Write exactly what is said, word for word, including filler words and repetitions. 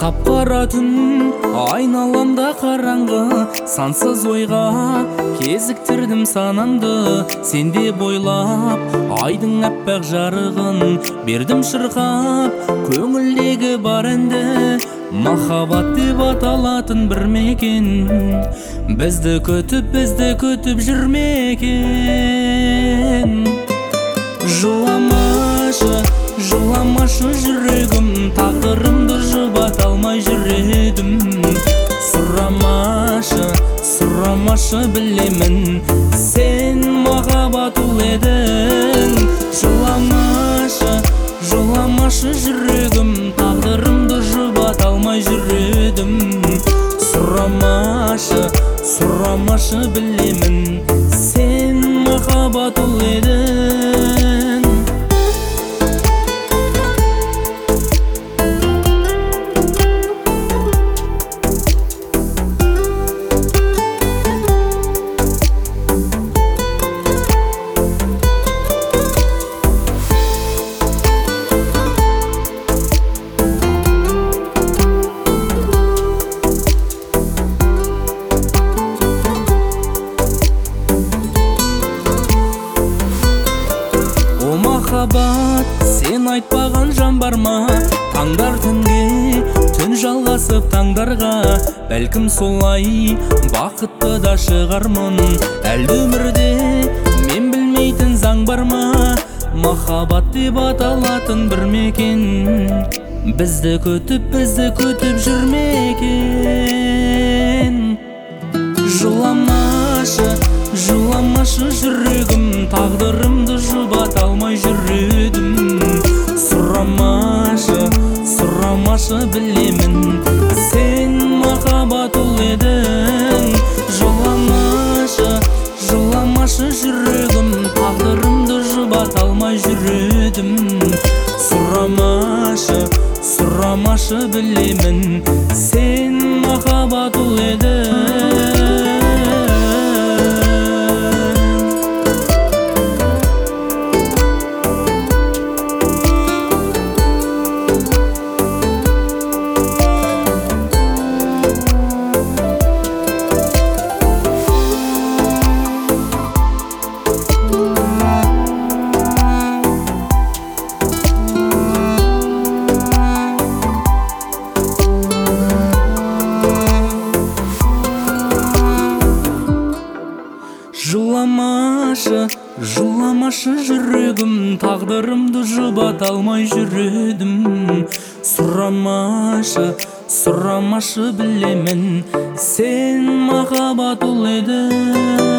Қап-қара түн айналамда қараңғы, сансыз ойға кезіктірдім санаңды. Сенде бойлап айдың аппақ жарығын бердім шырқап, көңілдегі бар әнді махаббат деп аталатын бір мекен. Бізді күтіп, бізді күтіп жүрмекен. Жыламашы, жыламашы жүрегім, тағдырымды жұбата алмай жүр едім. Сұрамашы, сұрамашы білемін, сен махаббат ұл едің. Жыламашы, жыламашы жүрегім, тағдырымды жұбата алмай жүр едім. Сұрамашы, сұрамашы білемін, сен махаббат ұл едің. Махаббат, сен айтпаған жан бар ма? Таңдар түнге, түн жалғасып таңдарға. Бәлкім солай бақытты да шығармын. Әлде өмірде мен білмейтін заң бар ма? Махаббат деп аталатын бір мекен. Бізді күтіп, бізді күтіп жүрмекен. Жыламашы, жыламашы жүрегім, тағдырымды жұбата алмай жүр едім. Сұрамашы, сұрамашы білемін, сен махаббат ұл едің. Жыламашы, жыламашы жүрегім, тағдырымды жұбата алмай жүр едім. Сұрамашы, сұрамашы білемін, сен махаббат ұл едің. Жыламашы, жыламашы жүрегім, тағдырымды жұбата алмай жүр едім. Сұрамашы, сұрамашы білемін, сен махаббат ұл едің.